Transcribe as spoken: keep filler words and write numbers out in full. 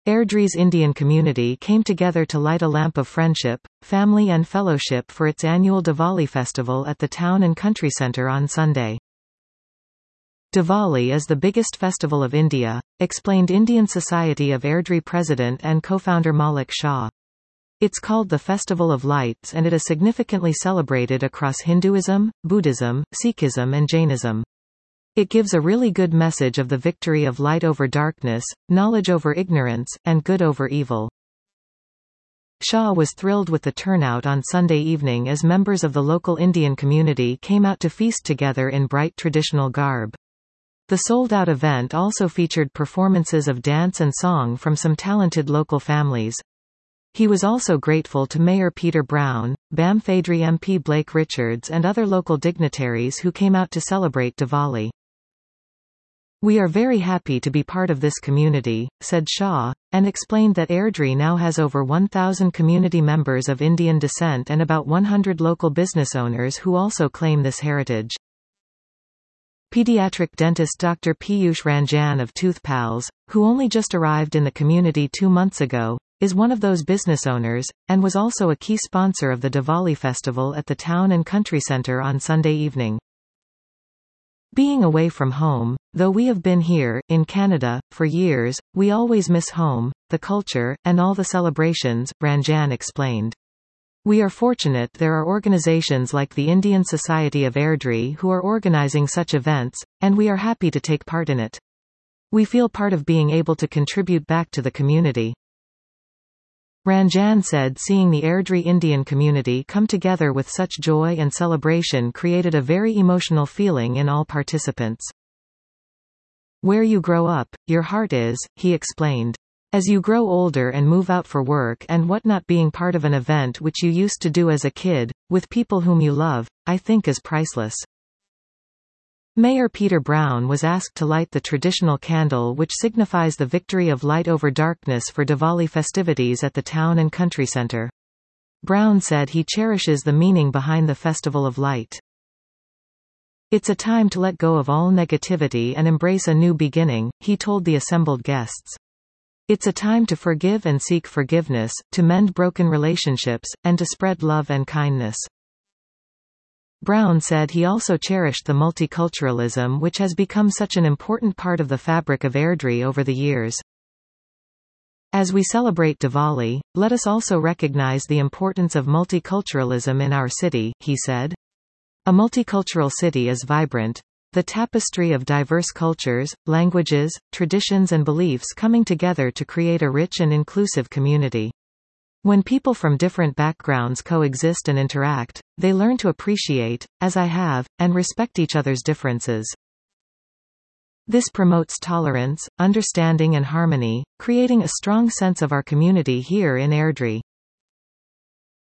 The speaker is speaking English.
Airdrie's Indian community came together to light a lamp of friendship, family and fellowship for its annual Diwali festival at the Town and Country Centre on Sunday. Diwali is the biggest festival of India, explained Indian Society of Airdrie president and co-founder Malik Shah. It's called the Festival of Lights and it is significantly celebrated across Hinduism, Buddhism, Sikhism and Jainism. It gives a really good message of the victory of light over darkness, knowledge over ignorance, and good over evil. Shah was thrilled with the turnout on Sunday evening as members of the local Indian community came out to feast together in bright traditional garb. The sold-out event also featured performances of dance and song from some talented local families. He was also grateful to Mayor Peter Brown, Bamfadri M P Blake Richards and other local dignitaries who came out to celebrate Diwali. "We are very happy to be part of this community," said Shah, and explained that Airdrie now has over one thousand community members of Indian descent and about one hundred local business owners who also claim this heritage. Pediatric dentist Doctor Piyush Ranjan of Tooth Pals, who only just arrived in the community two months ago, is one of those business owners, and was also a key sponsor of the Diwali festival at the Town and Country Centre on Sunday evening. "Being away from home, though we have been here, in Canada, for years, we always miss home, the culture, and all the celebrations," Ranjan explained. "We are fortunate there are organizations like the Indian Society of Airdrie who are organizing such events, and we are happy to take part in it. We feel part of being able to contribute back to the community." Ranjan said seeing the Airdrie Indian community come together with such joy and celebration created a very emotional feeling in all participants. "Where you grow up, your heart is," he explained. "As you grow older and move out for work and whatnot, being part of an event which you used to do as a kid, with people whom you love, I think is priceless." Mayor Peter Brown was asked to light the traditional candle which signifies the victory of light over darkness for Diwali festivities at the Town and Country Centre. Brown said he cherishes the meaning behind the Festival of Light. "It's a time to let go of all negativity and embrace a new beginning," he told the assembled guests. "It's a time to forgive and seek forgiveness, to mend broken relationships, and to spread love and kindness." Brown said he also cherished the multiculturalism which has become such an important part of the fabric of Airdrie over the years. "As we celebrate Diwali, let us also recognize the importance of multiculturalism in our city," he said. "A multicultural city is vibrant. The tapestry of diverse cultures, languages, traditions and beliefs coming together to create a rich and inclusive community. When people from different backgrounds coexist and interact, they learn to appreciate, as I have, and respect each other's differences. This promotes tolerance, understanding and harmony, creating a strong sense of our community here in Airdrie."